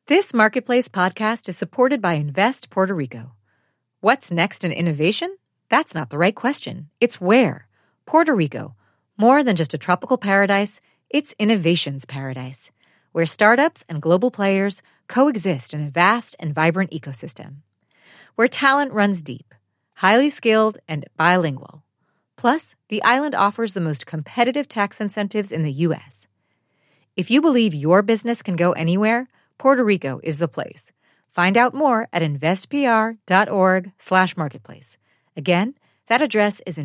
This Marketplace podcast is supported by Invest Puerto Rico. What's next in innovation? That's not the right question. It's where. Puerto Rico. More than just a tropical paradise, it's innovation's paradise, where startups and global players coexist in a vast and vibrant ecosystem. Where talent runs deep, highly skilled, and bilingual. Plus, the island offers the most competitive tax incentives in the U.S. If you believe your business can go anywhere, Puerto Rico is the place. Find out more at investpr.org/marketplace. Again, that address is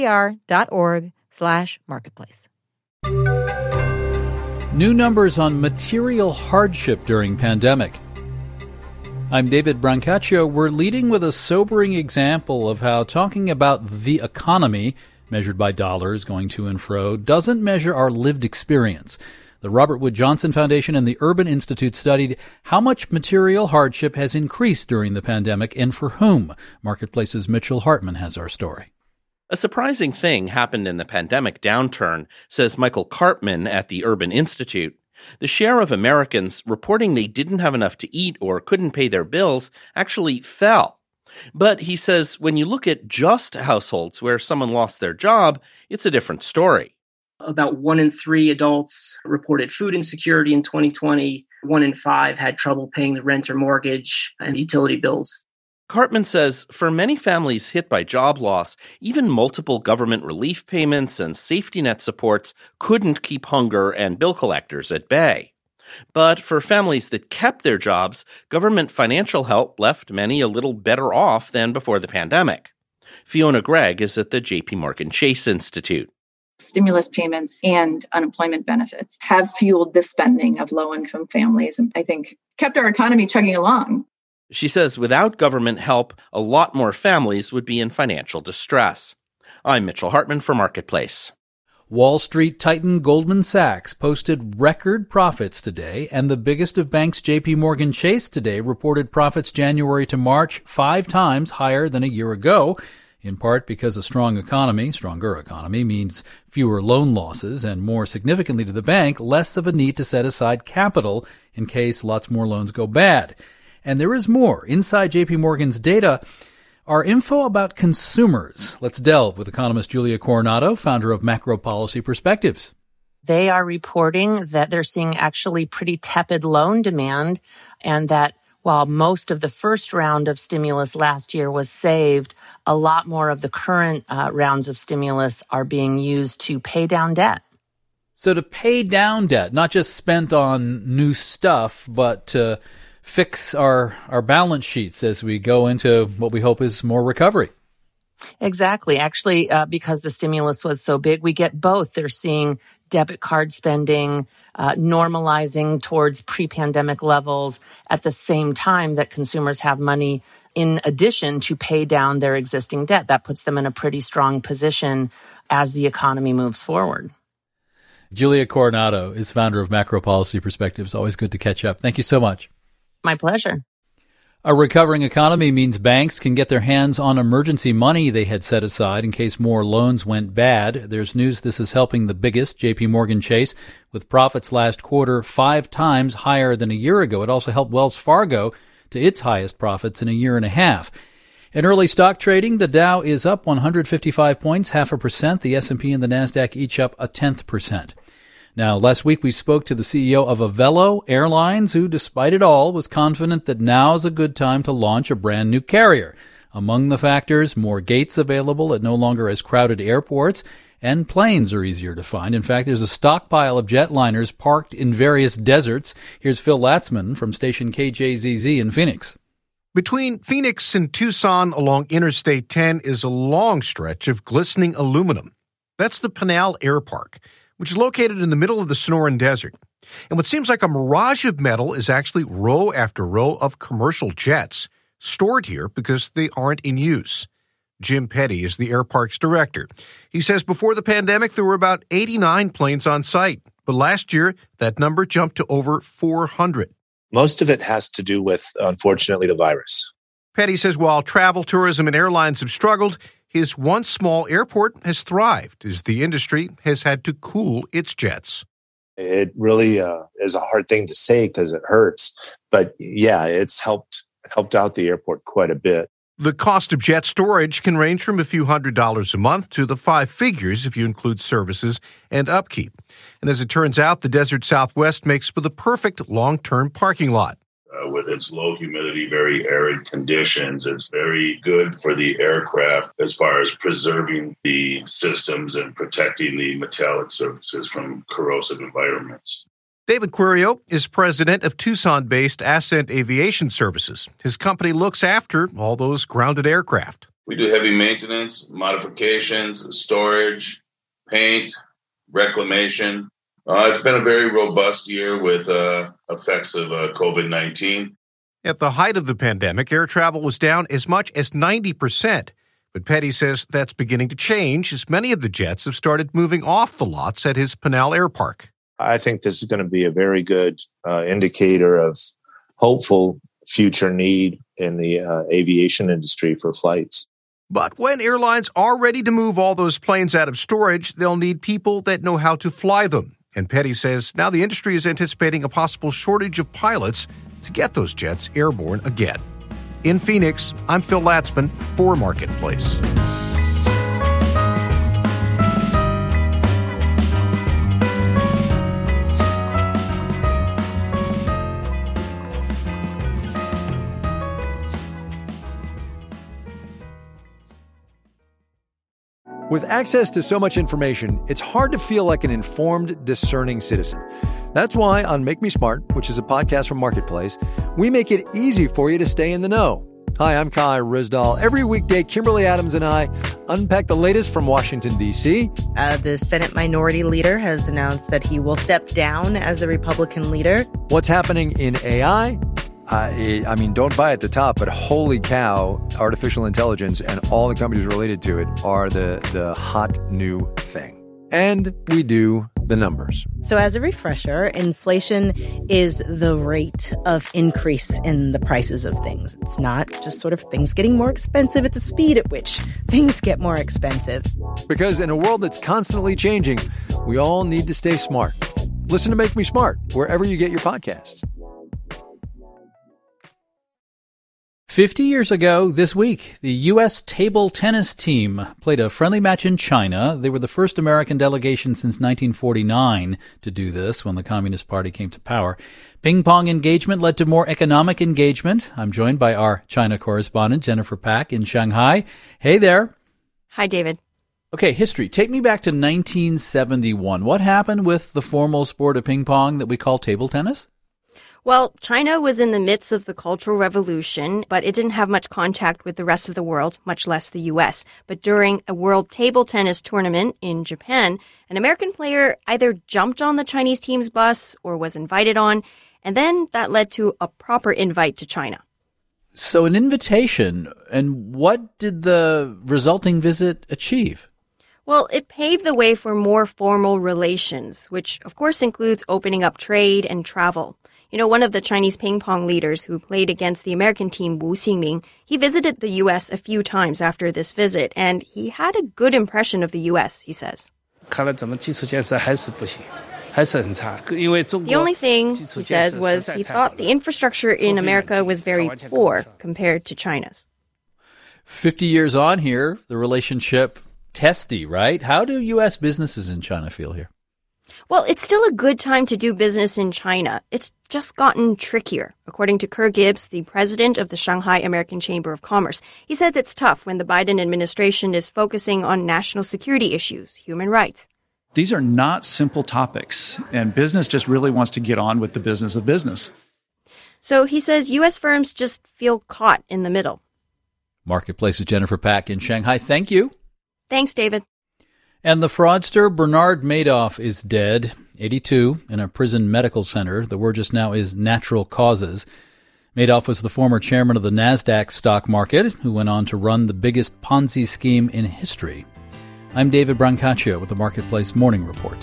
investpr.org/marketplace. New numbers on material hardship during pandemic. I'm David Brancaccio. We're leading with a sobering example of how talking about the economy, measured by dollars going to and fro, doesn't measure our lived experience. The Robert Wood Johnson Foundation and the Urban Institute studied how much material hardship has increased during the pandemic and for whom. Marketplace's Mitchell Hartman has our story. A surprising thing happened in the pandemic downturn, says Michael Karpman at the Urban Institute. The share of Americans reporting they didn't have enough to eat or couldn't pay their bills actually fell. But he says when you look at just households where someone lost their job, it's a different story. About 1 in 3 adults reported food insecurity in 2020. 1 in 5 had trouble paying the rent or mortgage and utility bills. Karpman says for many families hit by job loss, even multiple government relief payments and safety net supports couldn't keep hunger and bill collectors at bay. But for families that kept their jobs, government financial help left many a little better off than before the pandemic. Fiona Gregg is at the J.P. Morgan Chase Institute. Stimulus payments and unemployment benefits have fueled the spending of low-income families and I think kept our economy chugging along. She says without government help, a lot more families would be in financial distress. I'm Mitchell Hartman for Marketplace. Wall Street titan Goldman Sachs posted record profits today, and the biggest of banks, J.P. Morgan Chase, today reported profits January to March 5 times higher than a year ago, in part because a stronger economy means fewer loan losses and, more significantly to the bank, less of a need to set aside capital in case lots more loans go bad. And there is more. Inside J.P. Morgan's data are info about consumers. Let's delve with economist Julia Coronado, founder of Macro Policy Perspectives. They are reporting that they're seeing actually pretty tepid loan demand, and that while most of the first round of stimulus last year was saved, a lot more of the current rounds of stimulus are being used to pay down debt. So to pay down debt, not just spent on new stuff, but to fix our balance sheets as we go into what we hope is more recovery. Exactly. Actually, because the stimulus was so big, we get both. They're seeing debit card spending normalizing towards pre-pandemic levels at the same time that consumers have money in addition to pay down their existing debt. That puts them in a pretty strong position as the economy moves forward. Julia Coronado is founder of Macro Policy Perspectives. Always good to catch up. Thank you so much. My pleasure. A recovering economy means banks can get their hands on emergency money they had set aside in case more loans went bad. There's news this is helping the biggest, J.P. Morgan Chase, with profits last quarter 5 times higher than a year ago. It also helped Wells Fargo to its highest profits in a year and a half. In early stock trading, the Dow is up 155 points, 0.5%. The S&P and the Nasdaq each up 0.1%. Now, last week we spoke to the CEO of Avelo Airlines, who, despite it all, was confident that now's a good time to launch a brand new carrier. Among the factors, more gates available at no longer as crowded airports, and planes are easier to find. In fact, there's a stockpile of jetliners parked in various deserts. Here's Phil Latzman from station KJZZ in Phoenix. Between Phoenix and Tucson along Interstate 10 is a long stretch of glistening aluminum. That's the Pinal Air Park, which is located in the middle of the Sonoran Desert. And what seems like a mirage of metal is actually row after row of commercial jets stored here because they aren't in use. Jim Petty is the air park's director. He says before the pandemic, there were about 89 planes on site. But last year, that number jumped to over 400. Most of it has to do with, unfortunately, the virus. Petty says while travel, tourism, and airlines have struggled, his once small airport has thrived as the industry has had to cool its jets. It really is a hard thing to say because it hurts. But yeah, it's helped out the airport quite a bit. The cost of jet storage can range from a few $100s a month to the 5 figures if you include services and upkeep. And as it turns out, the Desert Southwest makes for the perfect long-term parking lot. With its low humidity, very arid conditions, it's very good for the aircraft as far as preserving the systems and protecting the metallic surfaces from corrosive environments. David Quirio is president of Tucson-based Ascent Aviation Services. His company looks after all those grounded aircraft. We do heavy maintenance, modifications, storage, paint, reclamation. It's been a very robust year with effects of COVID-19. At the height of the pandemic, air travel was down as much as 90%. But Petty says that's beginning to change as many of the jets have started moving off the lots at his Pinal Air Park. I think this is going to be a very good indicator of hopeful future need in the aviation industry for flights. But when airlines are ready to move all those planes out of storage, they'll need people that know how to fly them. And Petty says now the industry is anticipating a possible shortage of pilots to get those jets airborne again. In Phoenix, I'm Phil Latzman for Marketplace. With access to so much information, it's hard to feel like an informed, discerning citizen. That's why on Make Me Smart, which is a podcast from Marketplace, we make it easy for you to stay in the know. Hi, I'm Kai Rizdal. Every weekday, Kimberly Adams and I unpack the latest from Washington, D.C. The Senate Minority Leader has announced that he will step down as the Republican leader. What's happening in AI? I mean, don't buy at the top, but holy cow, artificial intelligence and all the companies related to it are the hot new thing. And we do the numbers. So as a refresher, inflation is the rate of increase in the prices of things. It's not just sort of things getting more expensive. It's the speed at which things get more expensive. Because in a world that's constantly changing, we all need to stay smart. Listen to Make Me Smart wherever you get your podcasts. 50 years ago this week, the U.S. table tennis team played a friendly match in China. They were the first American delegation since 1949 to do this when the Communist Party came to power. Ping-pong engagement led to more economic engagement. I'm joined by our China correspondent, Jennifer Pak, in Shanghai. Hey there. Hi, David. Okay, history. Take me back to 1971. What happened with the formal sport of ping-pong that we call table tennis? Well, China was in the midst of the Cultural Revolution, but it didn't have much contact with the rest of the world, much less the U.S. But during a world table tennis tournament in Japan, an American player either jumped on the Chinese team's bus or was invited on, and then that led to a proper invite to China. So an invitation, and what did the resulting visit achieve? Well, it paved the way for more formal relations, which of course includes opening up trade and travel. You know, one of the Chinese ping pong leaders who played against the American team, Wu Xingming, he visited the U.S. a few times after this visit, and he had a good impression of the U.S., he says. The only thing, he says, was he thought the infrastructure in America was very poor compared to China's. 50 years on here, the relationship testy, right? How do U.S. businesses in China feel here? Well, it's still a good time to do business in China. It's just gotten trickier, according to Kerr Gibbs, the president of the Shanghai American Chamber of Commerce. He says it's tough when the Biden administration is focusing on national security issues, human rights. These are not simple topics, and business just really wants to get on with the business of business. So he says U.S. firms just feel caught in the middle. Marketplace's Jennifer Pak in Shanghai. Thank you. Thanks, David. And the fraudster Bernard Madoff is dead, 82, in a prison medical center. The word just now is natural causes. Madoff was the former chairman of the NASDAQ stock market, who went on to run the biggest Ponzi scheme in history. I'm David Brancaccio with the Marketplace Morning Report.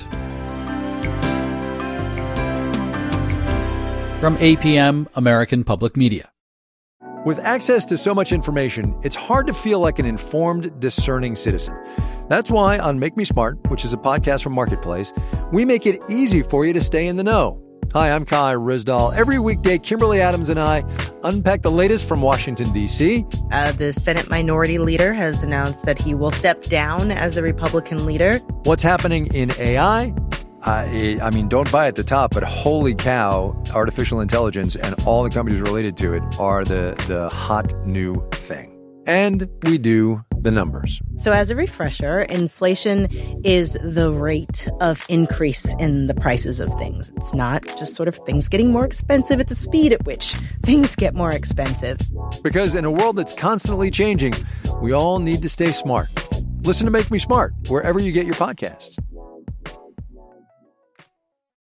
From APM, American Public Media. With access to so much information, it's hard to feel like an informed, discerning citizen. That's why on Make Me Smart, which is a podcast from Marketplace, we make it easy for you to stay in the know. Hi, I'm Kai Ryssdal. Every weekday, Kimberly Adams and I unpack the latest from Washington, D.C. The Senate Minority Leader has announced that he will step down as the Republican leader. What's happening in AI? I mean, don't buy at the top, but holy cow, artificial intelligence and all the companies related to it are the hot new thing. And we do the numbers. So as a refresher, inflation is the rate of increase in the prices of things. It's not just sort of things getting more expensive. It's the speed at which things get more expensive. Because in a world that's constantly changing, we all need to stay smart. Listen to Make Me Smart wherever you get your podcasts.